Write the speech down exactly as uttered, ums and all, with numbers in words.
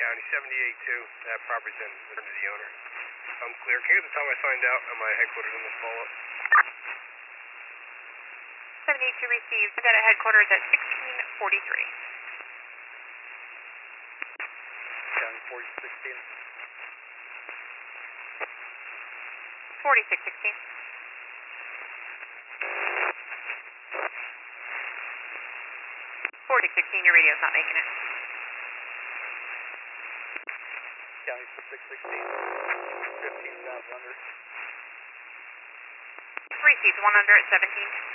County, seventy-eight two. That property's in under the owner. I'm clear. Can you get the time I signed out at my headquarters on this follow-up? seventy-eight two received. Got at headquarters at sixteen forty-three. County forty sixteen. forty-six sixteen. forty sixteen, your radio's not making it. County six sixteen. fifteen thousand under. Received one under at seventeen.